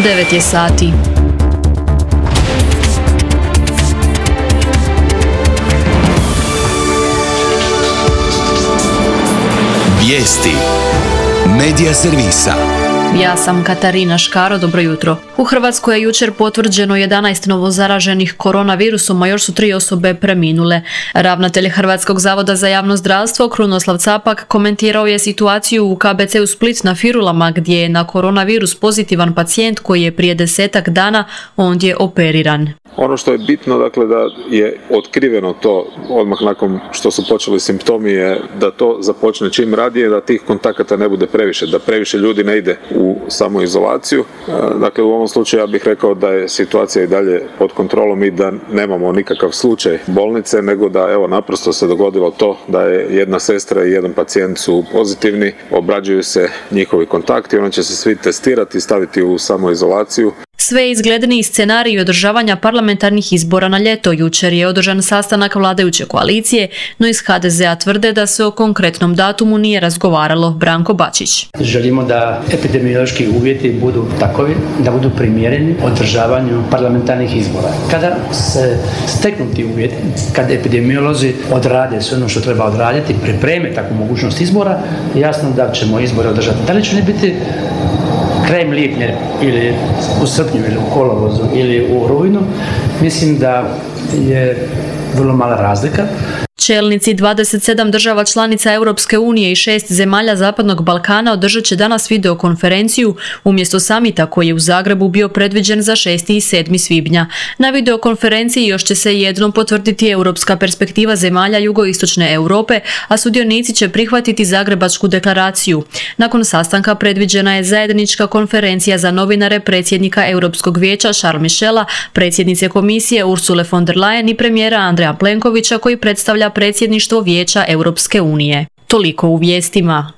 9 je sati. Vijesti Medija servisa. Ja sam Katarina Škaro, dobro jutro. U Hrvatskoj je jučer potvrđeno 11 novozaraženih koronavirusom, a još su 3 osobe preminule. Ravnatelj Hrvatskog zavoda za javno zdravstvo Krunoslav Capak komentirao je situaciju u KBC-u Split na Firulama, gdje je na koronavirus pozitivan pacijent koji je prije 10-ak dana ondje operiran. Ono što je bitno, dakle, da je otkriveno to odmah nakon što su počeli simptomi, je da to započne čim radije, da tih kontakata ne bude previše, da previše ljudi ne ide u samoizolaciju. Dakle, u ovom slučaju ja bih rekao da je situacija i dalje pod kontrolom i da nemamo nikakav slučaj bolnice, nego da evo naprosto se dogodilo to da je jedna sestra i jedan pacijent su pozitivni, obrađuju se njihovi kontakti, oni će se svi testirati i staviti u samoizolaciju. Sve je izgledniji scenarij održavanja parlamentarnih izbora na ljeto. Jučer je održan sastanak vladajuće koalicije, no iz HDZ-a tvrde da se o konkretnom datumu nije razgovaralo. Branko Bačić. Želimo da epidemiološki uvjeti budu takovi da budu primjereni održavanju parlamentarnih izbora. Kada se steknu ti uvjeti, kad epidemiolozi odrade sve ono što treba odraditi, pripreme takvu mogućnost izbora, jasno da ćemo izbore održati. Da li će ne biti krajem lipnja ili u srpnju ili u kolovozu ili u rujnu, mislim da je vrlo mala razlika. Čelnici 27 država članica Europske unije i 6 zemalja Zapadnog Balkana održat će danas videokonferenciju umjesto samita koji je u Zagrebu bio predviđen za 6. i 7. svibnja. Na videokonferenciji još će se jednom potvrditi europska perspektiva zemalja jugoistočne Europe, a sudionici će prihvatiti Zagrebačku deklaraciju. Nakon sastanka predviđena je zajednička konferencija za novinare predsjednika Europskog vijeća Charles Michela, predsjednice komisije Ursule von der Leyen i premijera Andreja Plenkovića koji predstavlja predsjedništvo Vijeća Europske unije. Toliko u vijestima.